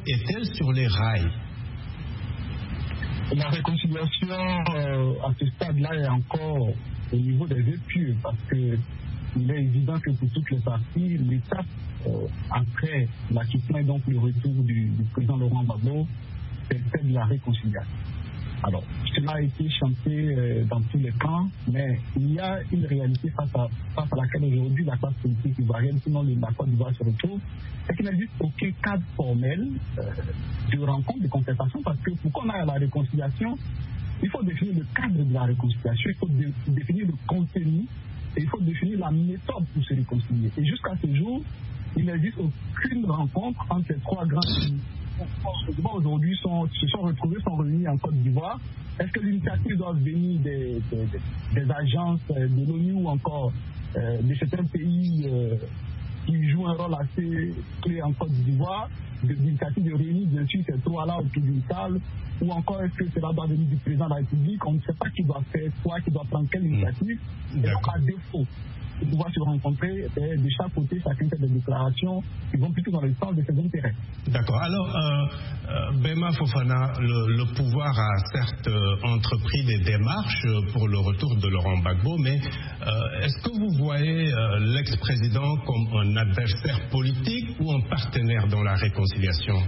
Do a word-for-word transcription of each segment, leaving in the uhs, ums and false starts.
est-elle sur les rails? La réconciliation euh, à ce stade-là est encore au niveau des vœux pieux, parce que il est évident que pour toutes les parties, l'étape euh, après l'acquittement et donc le retour du, du président Laurent Gbagbo, c'est celle de la réconciliation. Alors, cela a été chanté euh, dans tous les camps, mais il y a une réalité face à, face à laquelle aujourd'hui la classe politique ivoirienne, sinon la Côte d'Ivoire se retrouve, c'est qu'il n'existe aucun cadre formel euh, de rencontre, de concertation, parce que pour qu'on aille à la réconciliation, il faut définir le cadre de la réconciliation, il faut dé, définir le contenu, et il faut définir la méthode pour se réconcilier. Et jusqu'à ce jour, il n'existe aucune rencontre entre ces trois grands pays. Aujourd'hui sont, se sont retrouvés, sont réunis en Côte d'Ivoire. Est-ce que l'initiative doit venir des, des, des agences de l'ONU ou encore euh, de certains pays euh, qui jouent un rôle assez clé en Côte d'Ivoire, de l'initiative de réunir bien sûr ces trois-là autour d'une table, ou encore est-ce que cela doit venir du président de la République? On ne sait pas qui doit faire quoi, qui doit prendre quelle initiative. Et donc à défaut de pouvoir se rencontrer, de chaque côté, chacun fait des déclarations qui vont plutôt dans le sens de ses intérêts. D'accord. Alors, euh, euh, Bema Fofana, le, le pouvoir a certes euh, entrepris des démarches pour le retour de Laurent Gbagbo, mais euh, est-ce que vous voyez euh, l'ex-président comme un adversaire politique ou un partenaire dans la réconciliation?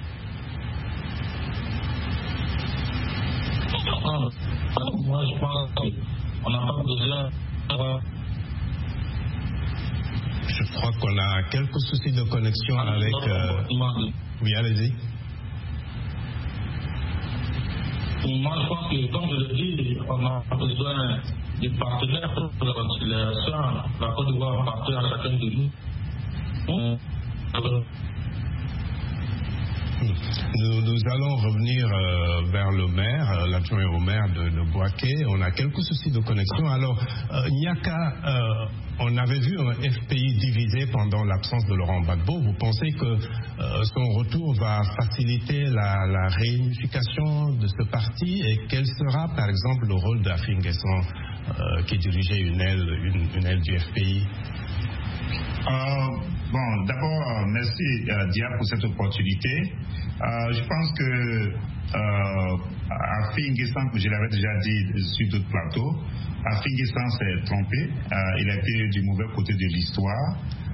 Moi, je pense qu'on n'a pas besoin. Je crois qu'on a quelques soucis de connexion avec... Euh... Oui, allez-y. Moi, je pense que, comme je l'ai dit, on a besoin de partenaires pour la réconciliation. La Côte d'Ivoire appartient à chacun de nous. Nous, nous allons revenir euh, vers le maire, euh, l'adjoint au maire de, de Bouaké. On a quelques soucis de connexion. Alors, euh, Nyaka, euh, on avait vu un F P I divisé pendant l'absence de Laurent Gbagbo. Vous pensez que euh, son retour va faciliter la, la réunification de ce parti? Et quel sera, par exemple, le rôle d'Afri N'Guessan euh, qui dirigeait une aile, une, une aile du F P I? Euh, bon, d'abord, euh, merci euh, Dia pour cette opportunité. Euh, je pense que euh, Afri N'Guessan, que je l'avais déjà dit sur d'autres plateaux, Afri N'Guessan s'est trompé. Euh, il a été du mauvais côté de l'histoire.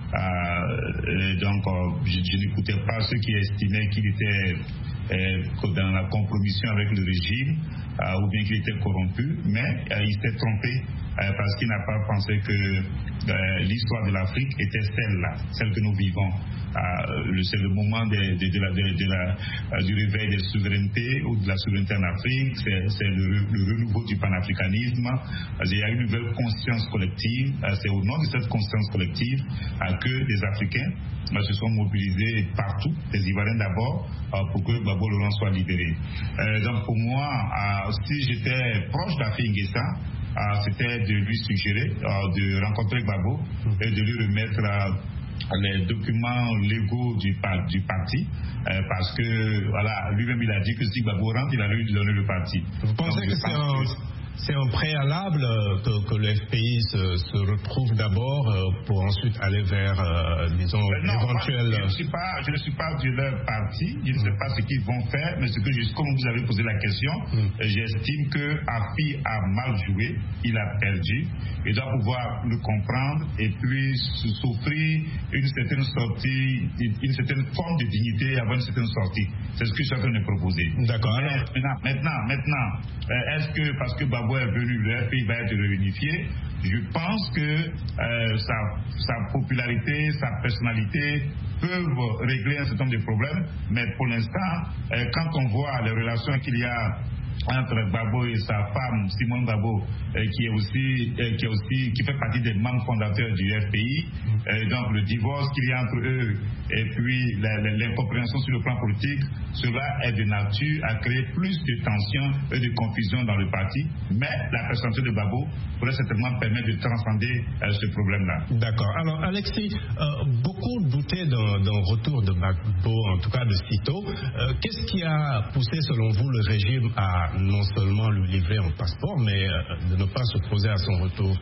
Euh, donc, euh, je, je n'écoutais pas ceux qui estimaient qu'il était euh, dans la compromission avec le régime euh, ou bien qu'il était corrompu, mais euh, il s'est trompé euh, parce qu'il n'a pas pensé que euh, l'histoire de l'Afrique était celle-là, celle que nous vivons. Euh, c'est le moment de, de, de la, de, de la, euh, du réveil des souverainetés ou de la souveraineté en Afrique, c'est, c'est le, le renouveau du panafricanisme. Euh, il y a une nouvelle conscience collective. Euh, c'est au nom de cette conscience collective euh, que les Africains euh, se sont mobilisés partout, les Ivoiriens d'abord, euh, pour que Gbagbo Laurent soit libéré. Euh, donc pour moi, euh, si j'étais proche d'Afri N'Guessan, euh, c'était de lui suggérer euh, de rencontrer Gbagbo et de lui remettre euh, les documents légaux du, du parti, euh, parce que voilà, lui-même il a dit que si Gbagbo rentre, il allait lui donner le parti. Vous pensez Donc, que c'est un, que... c'est un préalable que, que le F P I se, se retrouve d'abord euh, pour ensuite aller vers, euh, disons, l'éventuel... Je ne suis pas, je ne suis pas de leur parti, je ne sais pas ce qu'ils vont faire, mais ce que je, comme vous avez posé la question, mm. j'estime que Afri a mal joué, il a perdu, il doit pouvoir le comprendre et puis s'offrir une certaine sortie, une certaine forme de dignité avant une certaine sortie. C'est ce que je suis en train de proposer. D'accord. Mais maintenant, maintenant, maintenant, est-ce que parce que Gbagbo est venu, le F P I va être réunifié? Je pense que euh, sa, sa popularité, sa personnalité peuvent régler un certain nombre de problèmes, mais pour l'instant, euh, quand on voit les relations qu'il y a entre Gbagbo et sa femme Simone Gbagbo, euh, qui est aussi euh, qui est aussi qui fait partie des membres fondateurs du F P I, euh, donc le divorce qu'il y a entre eux et puis l'incompréhension sur le plan politique, cela est de nature à créer plus de tensions et de confusion dans le parti, mais la personnalité de Gbagbo pourrait certainement permettre de transcender euh, ce problème-là. D'accord. Alors Alexis, euh, beaucoup doutaient d'un, d'un retour de Gbagbo, en tout cas de sitôt. Euh, qu'est-ce qui a poussé selon vous le régime à non seulement lui livrer un passeport, mais euh, de ne pas s'opposer à son retour?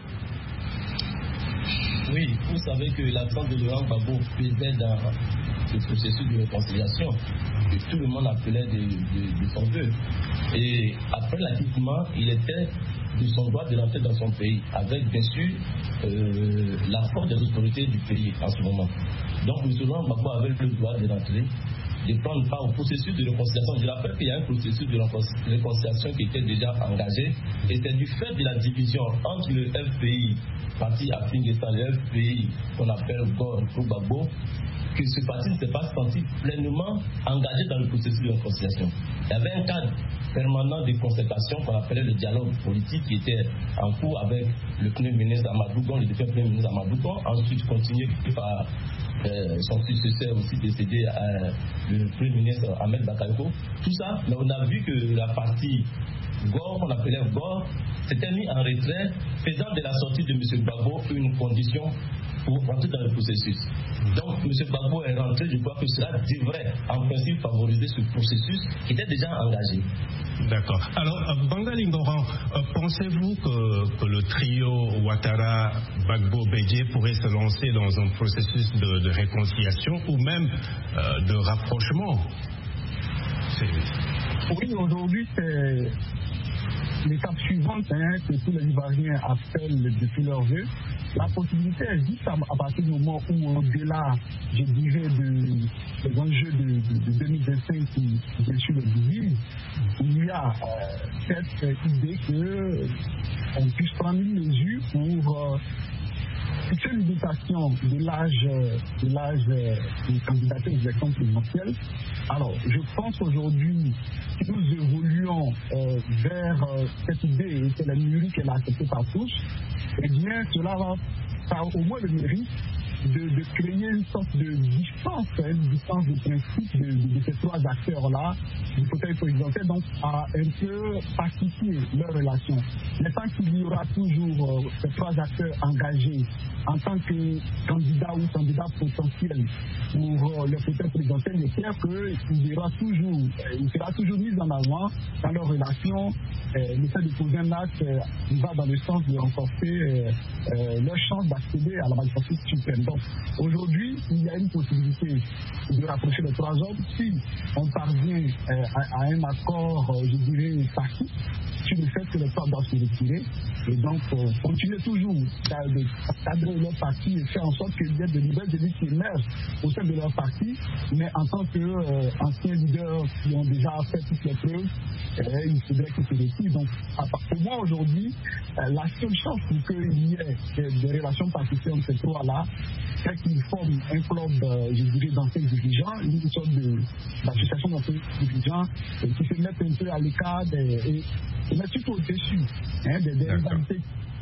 Oui, vous savez que l'absence de Laurent Gbagbo pesait dans le processus de réconciliation. que tout le monde appelait de, de, de son vœu. Et après l'acquittement, il était de son droit de rentrer dans son pays, avec bien sûr euh, l'accord des autorités du pays en ce moment. Donc M. Laurent Gbagbo avait le droit de rentrer, de prendre part au processus de réconciliation. Je rappelle qu'il y a un processus de réconciliation qui était déjà engagé, et c'est du fait de la division entre le F P I, parti Afin-Guessan, le F P I qu'on appelle Gbagbo, que ce parti ne s'est pas senti pleinement engagé dans le processus de réconciliation. Il y avait un cadre permanent de concertation qu'on appelait le dialogue politique qui était en cours avec le Premier ministre Amadou Gon, le défunt Premier ministre Amadou Gon, ensuite continué par euh, son successeur aussi décédé, euh, le Premier ministre Ahmed Bakayoko. Tout ça, mais on a vu que la partie Gore, qu'on appelait Gore, s'était mis en retrait, faisant de la sortie de M. Gbagbo une condition pour rentrer dans le processus. Donc, M. Gbagbo est rentré, je crois que cela devrait, en principe, favoriser ce processus qui était déjà engagé. D'accord. Alors, euh, Bangali Ngoran, euh, pensez-vous que, que le trio Ouattara, Gbagbo, Bédié pourrait se lancer dans un processus de, de réconciliation ou même euh, de rapprochement? C'est... Oui, aujourd'hui, c'est l'étape suivante hein, que tous les Ivoiriens appellent depuis leur vœu. La possibilité existe à, à partir du moment où, au-delà, je dirais, de, des enjeux de, de, de deux mille vingt-cinq qui, bien sûr, le divise, il y a euh, cette idée qu'on puisse prendre une mesure pour euh, fixer une limitation de l'âge de l'âge de candidater aux élections présidentielles. Alors, je pense aujourd'hui que nous évoluons euh, vers euh, cette idée et que la numérique est acceptée par tous, eh bien, cela va avoir au moins le mérite de, de créer une sorte de distance, une distance de principe de, de, de ces trois acteurs-là, du fauteuil présidentiel, donc à un peu pacifier leurs relations. Mais tant qu'il y aura toujours euh, ces trois acteurs engagés en tant que candidat ou candidat potentiel pour euh, le fauteuil présidentiel, il est clair qu'il y aura toujours, euh, il sera toujours mis en avant dans leurs relations. Euh, le fait de poser un acte euh, va dans le sens de renforcer euh, euh, leur chance d'accéder à la magistrature suprême. Donc aujourd'hui, il y a une possibilité de rapprocher les trois hommes si on parvient euh, à, à un accord, euh, je dirais, tacite sur le fait que les trois doivent se retirer et donc euh, continuer toujours de cadrer leur parti et faire en sorte qu'il y ait de nouvelles élites qui émergent au sein de leur parti, mais en tant qu'anciens euh, leaders qui ont déjà fait toutes les preuves, euh, il faudrait qu'ils se retirent. Donc pour moi aujourd'hui, euh, la seule chance pour qu'il y ait des, des relations pacifiques entre ces trois-là, c'est qu'ils forment un club, euh, je dirais, d'anciens dirigeants, une sorte d'association d'anciens dirigeants euh, qui se mettent un peu à l'écart et mettent tout au-dessus hein, des rivalités.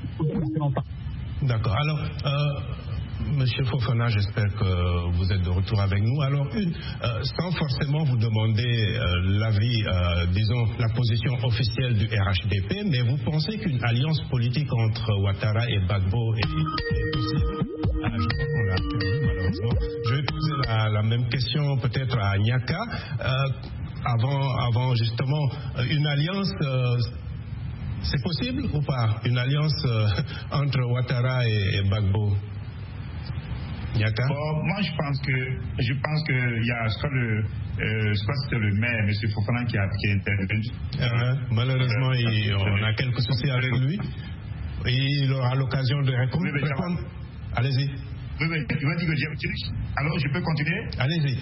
D'accord. Alors, euh, Monsieur Fofana, j'espère que vous êtes de retour avec nous. Alors, une, euh, sans forcément vous demander euh, l'avis, euh, disons, la position officielle du R H D P, mais vous pensez qu'une alliance politique entre Ouattara et Gbagbo est, est possible? Ah, je crois qu'on l'a perdu, malheureusement. Je vais poser la, la même question peut-être à Nyaka. Euh, avant, avant, justement, une alliance... Euh, c'est possible ou pas, une alliance euh, entre Ouattara et, et Gbagbo? Nyaka? Bon, moi je pense que je pense que il y a je crois le euh, je crois que c'était le maire M. Fofana qui a qui est intervenu. Uh-huh. Malheureusement, euh, il, on a quelques soucis avec lui. Et il aura l'occasion de répondre. Oui, répondre. Allez-y. Oui, oui, tu vas dire que j'ai... Alors, je peux continuer? Allez-y.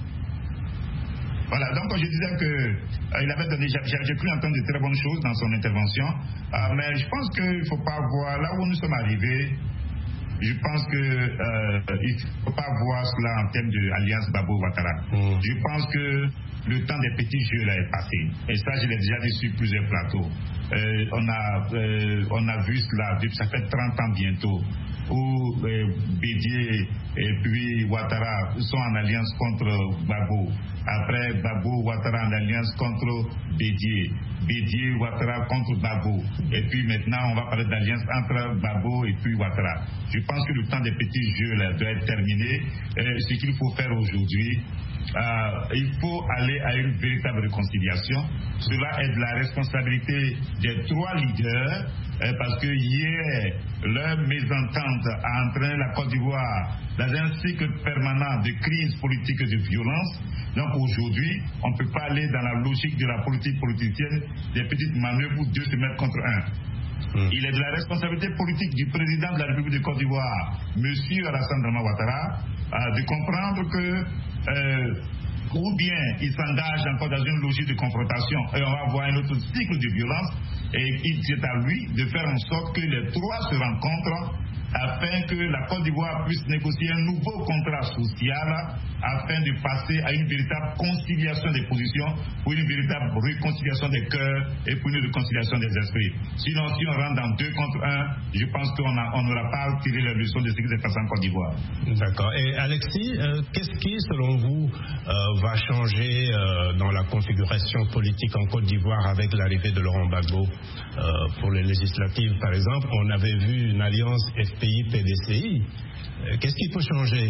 Voilà, donc je disais que euh, il avait donné, j'ai, j'ai pu entendre de très bonnes choses dans son intervention, euh, mais je pense qu'il ne faut pas voir là où nous sommes arrivés. Je pense qu'il euh, ne faut pas voir cela en termes d'alliance Gbagbo-Ouattara. Mmh. Je pense que le temps des petits jeux là est passé. Et ça, je l'ai déjà dit sur plusieurs plateaux. Euh, on, a, euh, on a vu cela, ça fait trente ans bientôt, où euh, Bédié et puis Ouattara sont en alliance contre Gbagbo. Après, Gbagbo, Ouattara en alliance contre Bédié. Bédié, Ouattara contre Gbagbo. Et puis maintenant, on va parler d'alliance entre Gbagbo et puis Ouattara. Je pense que le temps des petits jeux là doit être terminé. Euh, ce qu'il faut faire aujourd'hui, euh, il faut aller à une véritable réconciliation. Cela est de la responsabilité des trois leaders, euh, parce que hier, leur mésentente a entraîné la Côte d'Ivoire dans un cycle permanent de crise politique et de violence. Donc aujourd'hui, on ne peut pas aller dans la logique de la politique politicienne, des petites manœuvres où deux se mettent contre un. Mmh. Il est de la responsabilité politique du président de la République de Côte d'Ivoire, M. Alassane Dramane Ouattara, euh, de comprendre que euh, ou bien il s'engage encore dans une logique de confrontation et on va avoir un autre cycle de violence, et il c'est à lui de faire en sorte que les trois se rencontrent afin que la Côte d'Ivoire puisse négocier un nouveau contrat social afin de passer à une véritable conciliation des positions, pour une véritable réconciliation des cœurs et pour une réconciliation des esprits. Sinon, si on rentre dans deux contre un, je pense qu'on n'aura pas tiré la leçon de ce qui s'est passé en Côte d'Ivoire. D'accord. Et Alexis, euh, qu'est-ce qui, selon vous, euh, va changer euh, dans la configuration politique en Côte d'Ivoire avec l'arrivée de Laurent Gbagbo euh, pour les législatives, par exemple? On avait vu une alliance F P I P D C I. Euh, qu'est-ce qui peut changer?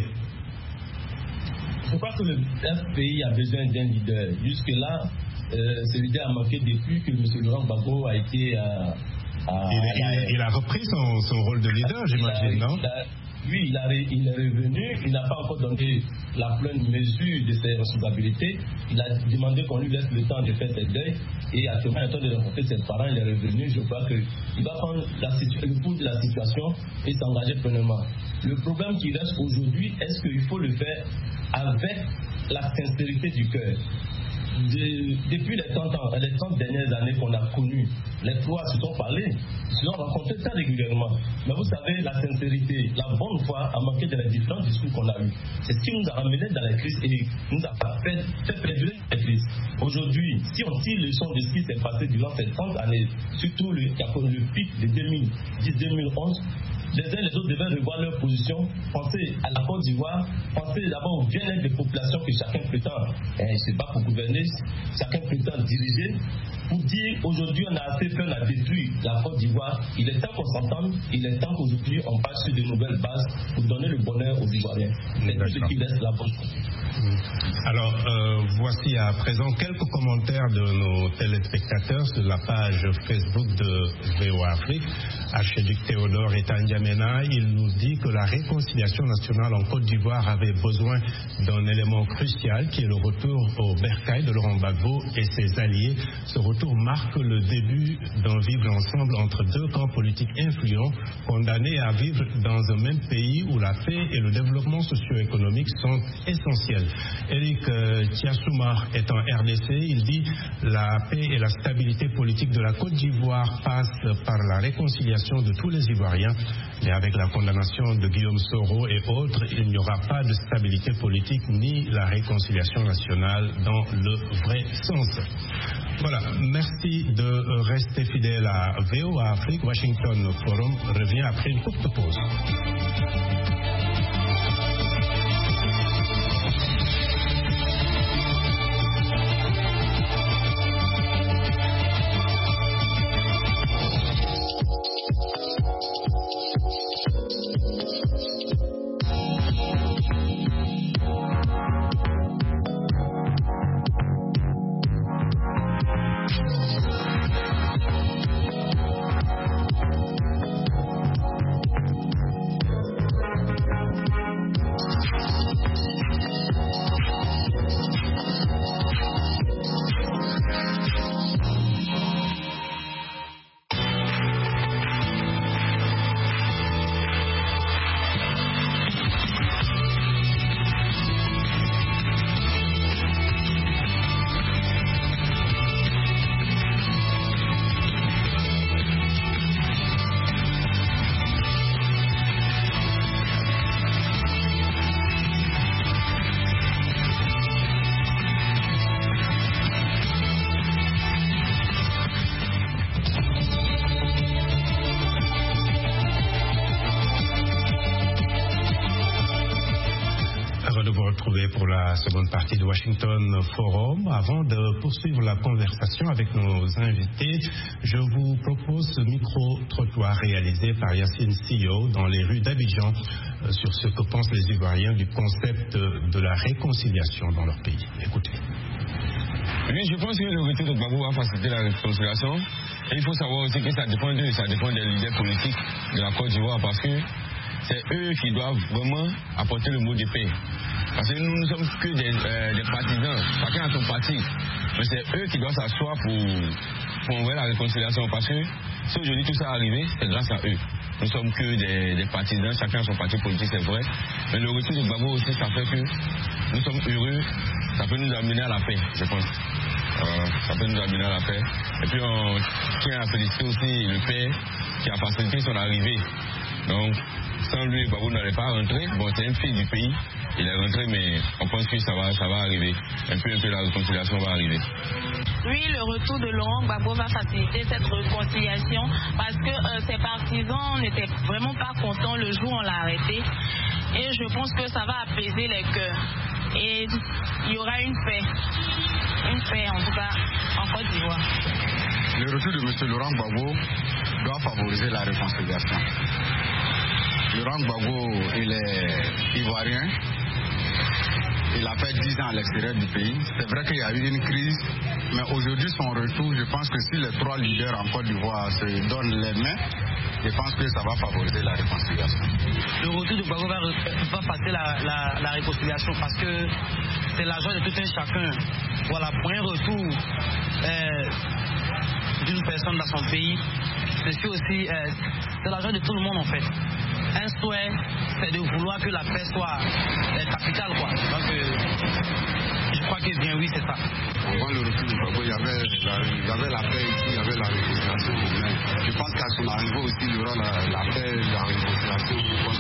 Je crois que le F P I a besoin d'un leader. Jusque-là, euh, ce leader a manqué depuis que M. Laurent Gbagbo a été... Euh, à, il, il, il a repris son, son rôle de leader, j'imagine, non? Oui, il, a, il est revenu, il n'a pas encore donné la pleine mesure de ses responsabilités. Il a demandé qu'on lui laisse le temps de faire ses deuils. Et actuellement, il est en train de rencontrer ses parents, il est revenu. Je crois qu'il va prendre la le pouls de la situation et s'engager pleinement. Le problème qui reste aujourd'hui, est-ce qu'il faut le faire avec la sincérité du cœur? De, depuis les trente ans, les trente dernières années qu'on a connues, les trois se sont parlé, se sont rencontrés très régulièrement. Mais vous savez, la sincérité, la bonne foi a manqué dans les différents discours qu'on a eus. C'est ce qui nous a ramenés dans la crise et nous a fait, fait perdurer la crise. Aujourd'hui, si on tire le son de ce qui s'est passé durant ces trente années, surtout le, le pic de deux mille dix deux mille onze, les uns et les autres devaient revoir leur position, penser à la Côte d'Ivoire, penser d'abord au bien-être des populations que chacun prétend. Et c'est pas pour gouverner, chacun prétend diriger. Pour dire aujourd'hui on a assez fait, on a détruit la Côte d'Ivoire, il est temps qu'on s'entende, il est temps qu'aujourd'hui on passe sur de nouvelles bases pour donner le bonheur aux Ivoiriens. C'est tout ce qui laisse la bonne. Alors, euh, voici à présent quelques commentaires de nos téléspectateurs sur la page Facebook de V O A Afrique. Archiduc Théodore Etandiamena, il nous dit que la réconciliation nationale en Côte d'Ivoire avait besoin d'un élément crucial qui est le retour au bercail de Laurent Gbagbo et ses alliés. Ce retour marque le début d'un vivre ensemble entre deux camps politiques influents, condamnés à vivre dans un même pays où la paix et le développement socio-économique sont essentiels. Eric euh, Tiassouma est en R D C, il dit la paix et la stabilité politique de la Côte d'Ivoire passent par la réconciliation de tous les Ivoiriens, mais avec la condamnation de Guillaume Soro et autres, il n'y aura pas de stabilité politique ni la réconciliation nationale dans le vrai sens. Voilà, merci de rester fidèle à V O A Afrique. Washington Forum revient après une courte pause. Pour la seconde partie de Washington Forum. Avant de poursuivre la conversation avec nos invités, je vous propose ce micro-trottoir réalisé par Yacine Sio dans les rues d'Abidjan euh, sur ce que pensent les Ivoiriens du concept de la réconciliation dans leur pays. Écoutez. Oui, je pense que le retour de Gbagbo va faciliter la réconciliation. Et il faut savoir aussi que ça dépend d'eux, ça dépend des leaders politiques de la Côte d'Ivoire parce que c'est eux qui doivent vraiment apporter le mot de paix. Parce que nous ne sommes que des, euh, des partisans, chacun a son parti. Mais c'est eux qui doivent s'asseoir pour, pour envoyer la réconciliation. Parce que si aujourd'hui tout ça est arrivé, c'est grâce à eux. Nous ne sommes que des, des partisans, chacun a son parti politique, c'est vrai. Mais le retour de Gbagbo aussi, ça fait que nous sommes heureux, ça peut nous amener à la paix, je pense. Euh, ça peut nous amener à la paix. Et puis on tient à féliciter aussi le père qui a facilité son arrivée. Donc, sans lui, Gbagbo n'allait pas rentrer. Bon, c'est une fille du pays. Il est rentré, mais on pense que ça va, ça va arriver. Un peu, un peu, la réconciliation va arriver. Oui, le retour de Laurent Gbagbo va faciliter cette réconciliation parce que euh, ses partisans n'étaient vraiment pas contents le jour où on l'a arrêté. Et je pense que ça va apaiser les cœurs. Et il y aura une paix. Une paix, en tout cas, en Côte d'Ivoire. Le retour de M. Laurent Gbagbo doit favoriser la réconciliation. Laurent Gbagbo, il est ivoirien. Il a fait dix ans à l'extérieur du pays. C'est vrai qu'il y a eu une crise, mais aujourd'hui, son retour, je pense que si les trois leaders en Côte d'Ivoire se donnent les mains, je pense que ça va favoriser la réconciliation. Le retour de Gbagbo va, va faciliter la, la, la réconciliation parce que c'est la joie de tout un chacun. Voilà, pour un retour euh, d'une personne dans son pays, c'est aussi euh, c'est la joie de tout le monde en fait. Un souhait, c'est de vouloir que la paix soit euh, capitale, quoi. Donc, euh, je crois que bien oui, c'est ça. Avant le retour de Gbagbo, il y avait la, il y avait la paix ici, il y avait la réconciliation. Mais je pense qu'à son arrivée aussi, il y aura la, la paix, la réconciliation. Je pense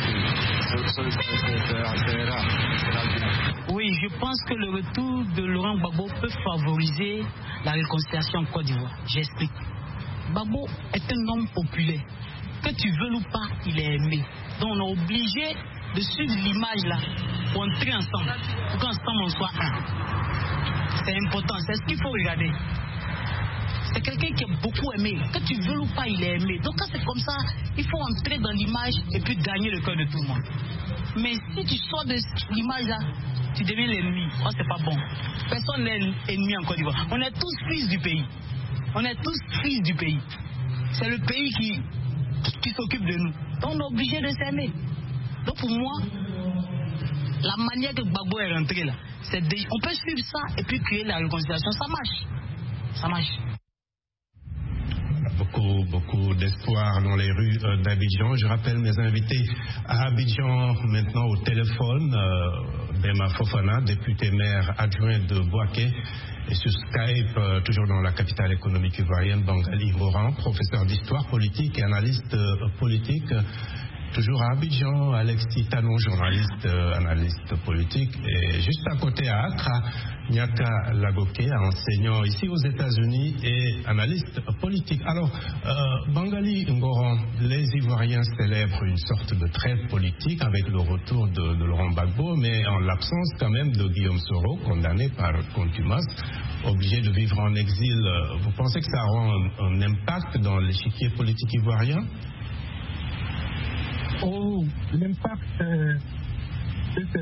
que c'est rare. Oui, je pense que le retour de Laurent Gbagbo peut favoriser la réconciliation en Côte d'Ivoire. J'explique. Gbagbo est un homme populaire. Que tu veux ou pas, il est aimé. Donc on est obligé de suivre l'image là pour entrer ensemble, pour qu'ensemble on soit un. C'est important, c'est ce qu'il faut regarder. C'est quelqu'un qui est beaucoup aimé. Que tu veux ou pas, il est aimé. Donc quand c'est comme ça, il faut entrer dans l'image et puis gagner le cœur de tout le monde. Mais si tu sors de l'image là, tu deviens l'ennemi. Oh, c'est pas bon. Personne n'est ennemi en Côte d'Ivoire. On est tous fils du pays. On est tous fils du pays. C'est le pays qui qui s'occupe de nous. Donc on est obligé de s'aimer. Donc pour moi, la manière que Gbagbo est rentré là, c'est de, on peut suivre ça et puis créer la réconciliation. Ça marche. Ça marche. Beaucoup, beaucoup d'espoir dans les rues euh, d'Abidjan. Je rappelle mes invités à Abidjan maintenant au téléphone. Euh, Bema Fofana, député maire adjoint de Boaké. Et sur Skype, euh, toujours dans la capitale économique ivoirienne, Bangali Moran, professeur d'histoire politique et analyste euh, politique. Toujours à Abidjan, Alexis Tanon, journaliste, euh, analyste politique. Et juste à côté à Accra, Nyaka Lagoke, enseignant ici aux États-Unis et analyste politique. Alors, euh, Bangali Ngoran, les Ivoiriens célèbrent une sorte de trêve politique avec le retour de, de Laurent Gbagbo, mais en l'absence quand même de Guillaume Soro, condamné par contumace, obligé de vivre en exil. Vous pensez que ça aura un, un impact dans l'échiquier politique ivoirien? Oh, l'impact, euh, c'est...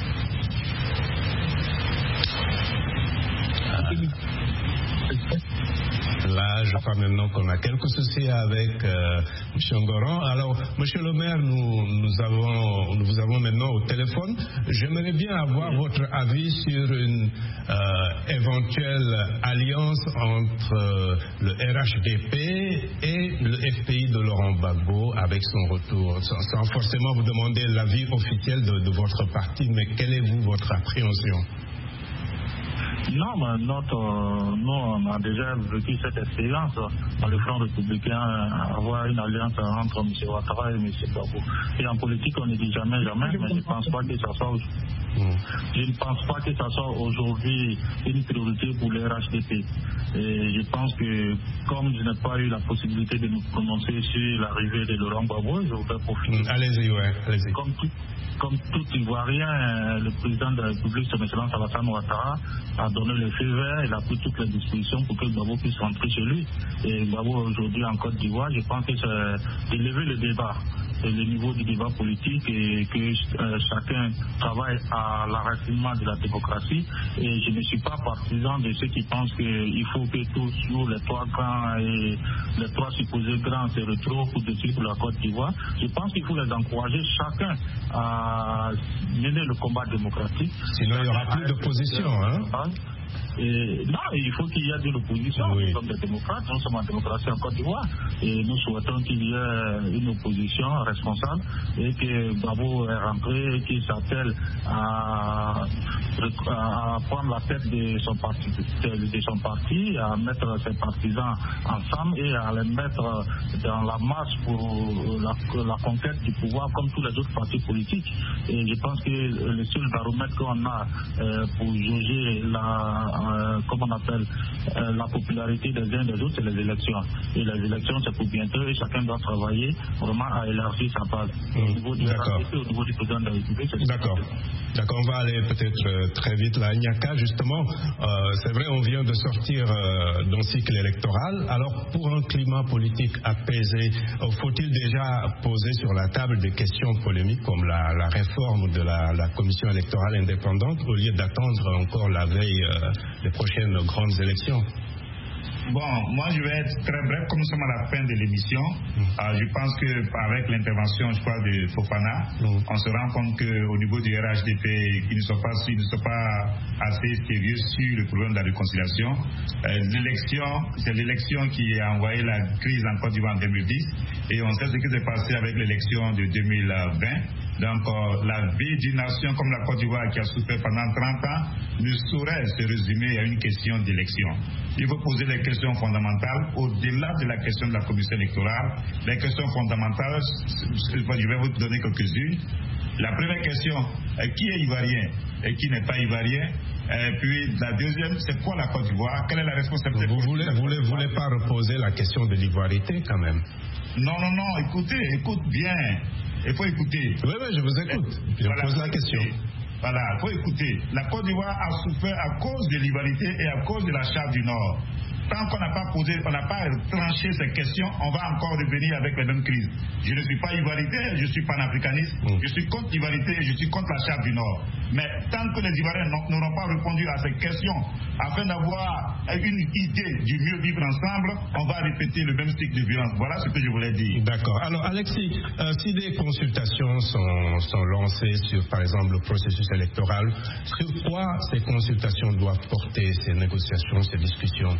Là, je crois maintenant qu'on a quelques soucis avec euh, M. Ngoran. Alors, M. le maire, nous, nous, avons, nous vous avons maintenant au téléphone. J'aimerais bien avoir votre avis sur une euh, éventuelle alliance entre euh, le R H D P et le F P I de Laurent Gbagbo avec son retour. Sans, sans forcément vous demander l'avis officiel de, de votre parti, mais quelle est vous votre appréhension? Non, mais notre, euh, nous, on a déjà vécu cette expérience dans le Front républicain, avoir une alliance entre M. Ouattara et M. Gbagbo. Et en politique, on ne dit jamais, jamais, mais je ne pense pas que ça soit mmh. je ne pense pas que ça soit aujourd'hui une priorité pour le R H D P. Et je pense que, comme je n'ai pas eu la possibilité de nous prononcer sur l'arrivée de Laurent Gbagbo, je voudrais profiter. Mmh, allez-y, ouais, allez-y. Comme tout, comme tout Ivoirien, le président de la République, son excellence Alassane Ouattara, a donné le feu vert, il a pris toutes les dispositions pour que Gbagbo puisse rentrer chez lui. Et Gbagbo aujourd'hui en Côte d'Ivoire, je pense que c'est d'élever le débat le niveau du débat politique et que euh, chacun travaille à l'enracinement de la démocratie. Et je ne suis pas partisan de ceux qui pensent qu'il faut que tous nous, les trois grands et les trois supposés grands, se retrouvent pour décider pour la Côte d'Ivoire. Je pense qu'il faut les encourager chacun à mener le combat démocratique. Sinon, il n'y aura plus d'opposition, hein? Et non, il faut qu'il y ait de l'opposition. Oui. Nous sommes des démocrates, nous sommes en démocratie en Côte d'Ivoire et nous souhaitons qu'il y ait une opposition responsable et que Gbagbo est rentré et qu'il s'attelle à, à prendre la tête de son parti, de son parti, à mettre ses partisans ensemble et à les mettre dans la marche pour la, la conquête du pouvoir comme tous les autres partis politiques. Et je pense que le seul baromètre qu'on a euh, pour juger la Euh, comme on appelle euh, la popularité des uns des autres, c'est les élections. Et les élections, c'est pour bientôt et chacun doit travailler vraiment à élargir sa base. Mmh. Au niveau du D'accord. au niveau du président de la République, c'est D'accord. D'accord, on va aller peut-être euh, très vite là. Nyaka, justement, euh, c'est vrai, on vient de sortir euh, d'un cycle électoral. Alors, pour un climat politique apaisé, euh, faut-il déjà poser sur la table des questions polémiques comme la, la réforme de la, la commission électorale indépendante au lieu d'attendre encore la veille euh, des prochaines grandes élections? Bon, moi je vais être très bref, comme nous sommes à la fin de l'émission. Mmh. Euh, je pense qu'avec l'intervention, je crois, de Fofana, mmh. on se rend compte qu'au niveau du R H D P, ils ne sont pas, ils ne sont pas assez sérieux sur le problème de la réconciliation. Euh, l'élection, c'est l'élection qui a envoyé la crise en Côte d'Ivoire en deux mille dix, et on sait ce qui s'est passé avec l'élection de deux mille vingt. Donc, euh, la vie d'une nation comme la Côte d'Ivoire qui a souffert pendant trente ans ne saurait se résumer à une question d'élection. Il faut poser les questions fondamentales au-delà de la question de la commission électorale. Les questions fondamentales, je vais vous donner quelques-unes. La première question, qui est ivoirien et qui n'est pas ivoirien? Et puis la deuxième, c'est quoi la Côte d'Ivoire? Quelle est la responsabilité? Vous voulez, vous voulez, voulez pas reposer la question de l'ivoirité quand même? Non, non, non, écoutez, écoute bien. Il faut écouter. Oui, oui, je vous écoute. Je voilà, pose la question. Voilà, il faut écouter. La Côte d'Ivoire a souffert à cause de l'ivoirité et à cause de la charte du Nord. Tant qu'on n'a pas posé, on n'a pas tranché ces questions, on va encore revenir avec les mêmes crises. Je ne suis pas ivoirité, je suis panafricaniste, mmh. je suis contre l'ivoirité et je suis contre la charte du Nord. Mais tant que les Ivoiriens n'auront pas répondu à ces questions, afin d'avoir une idée du mieux vivre ensemble, on va répéter le même cycle de violence. Voilà ce que je voulais dire. D'accord. Alors Alexis, euh, si des consultations sont, sont lancées sur, par exemple, le processus électoral, sur quoi ces consultations doivent porter, ces négociations, ces discussions?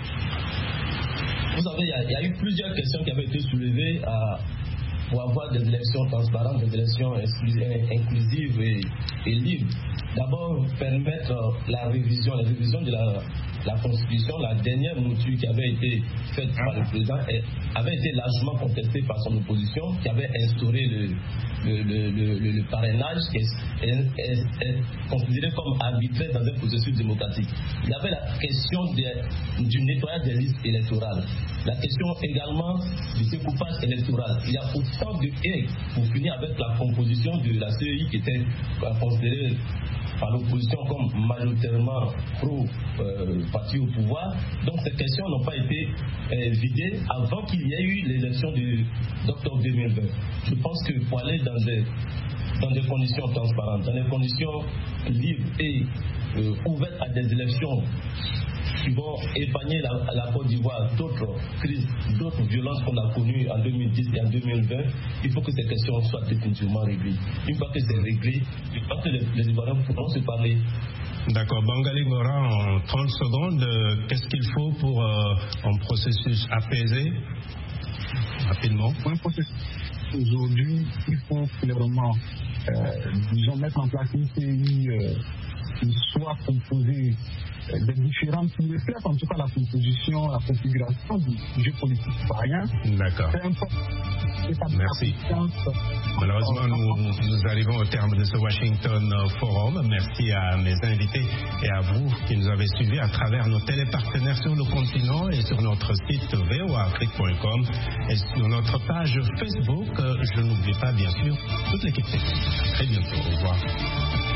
Vous savez, il y, y a eu plusieurs questions qui avaient été soulevées à, pour avoir des élections transparentes, des élections inclusives et, et libres. D'abord, permettre la révision, la révision de la, la Constitution, la dernière mouture qui avait été faite par le président avait été largement contestée par son opposition, qui avait instauré le, le, le, le, le parrainage, qui est, est, est, est considéré comme arbitraire dans un processus démocratique. Il y avait la question de, du nettoyage des listes électorales, la question également du découpage électoral. Il y a autant de haies pour finir avec la composition de la C E I qui était considérée par l'opposition comme majoritairement pro-parti euh, au pouvoir. Donc ces questions n'ont pas été euh, vidées avant qu'il y ait eu l'élection d'octobre deux mille vingt. Je pense que pour aller dans des, dans des conditions transparentes, dans des conditions libres et euh, ouvertes à des élections qui vont épargner la, la Côte d'Ivoire d'autres crises, d'autres violences qu'on a connues en deux mille dix et en deux mille vingt, il faut que ces questions soient définitivement réglées. Une fois que c'est réglé, je pense que les, les Ivoiriens pourront se parler. D'accord. Bangali Ngora, en trente secondes, euh, qu'est-ce qu'il faut pour euh, un processus apaisé? Rapidement. Pour un processus aujourd'hui, il faut clairement euh, disons, mettre en place une C I euh, qui soit composée des différentes qui reflètent en tout cas la composition, la configuration du jeu politique ivoirien. D'accord. Merci. Malheureusement, nous, nous arrivons au terme de ce Washington Forum. Merci à mes invités et à vous qui nous avez suivis à travers nos télépartenaires sur le continent et sur notre site v o a afrique point com et sur notre page Facebook. Je n'oublie pas, bien sûr, toute l'équipe technique. À très bientôt. Au revoir.